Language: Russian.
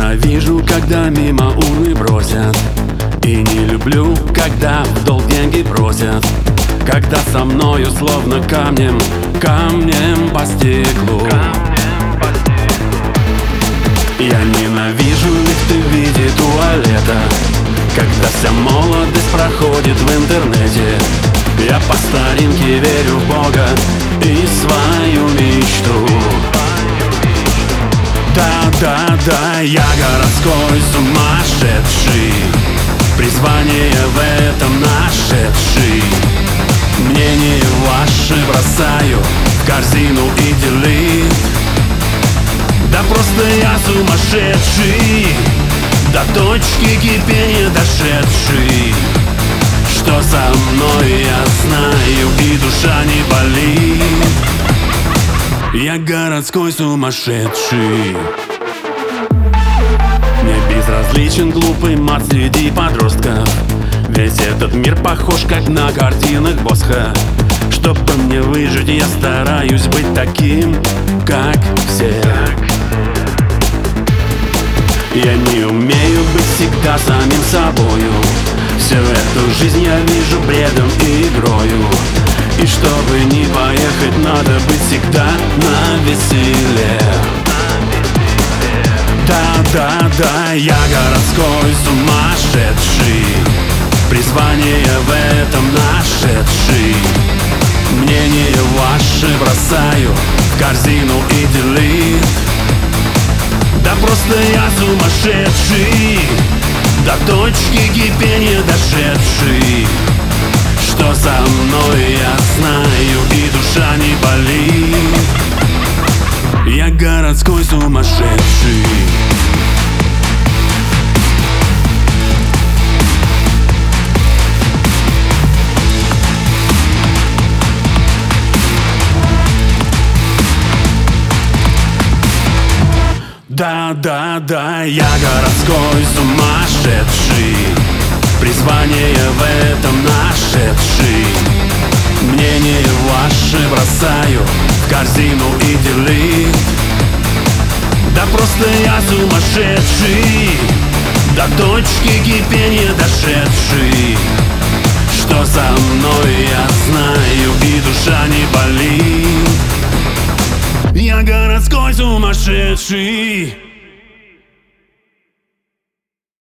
ненавижу, когда мимо урны бросят, и не люблю, когда в долг деньги просят, когда со мною словно камнем по стеклу. Я ненавижу лифты в виде туалета, когда вся молодость проходит в интернете. Я по старинке верю в Бога и свою мечту. Да, я городской сумасшедший, призвание в этом нашедший. Мнение ваши бросаю в корзину и делит. Да просто я сумасшедший, до точки кипения дошедший. Что со мной я знаю, и душа не болит. Я городской сумасшедший. Мне безразличен глупый мат среди подростков. Весь этот мир похож как на картинах Босха. Чтобы мне выжить, я стараюсь быть таким, как все. Я не умею быть всегда самим собою. Всю эту жизнь я вижу бредом и игрою. И чтобы не поехать, надо быть всегда на веселе. Да, я городской сумасшедший, призвание в этом нашедший. Мнение ваше бросаю в корзину и делит. Да просто я сумасшедший, до точки кипения дошедший. Что со мной я знаю, и душа не болит. Я городской сумасшедший. Да, я городской сумасшедший, призвание в этом нашедший. Мнение ваше бросаю в корзину и делит. Да просто я сумасшедший, до точки кипения дошедший. Что со мной я знаю, и душа не болит. Я городской сумасшедший.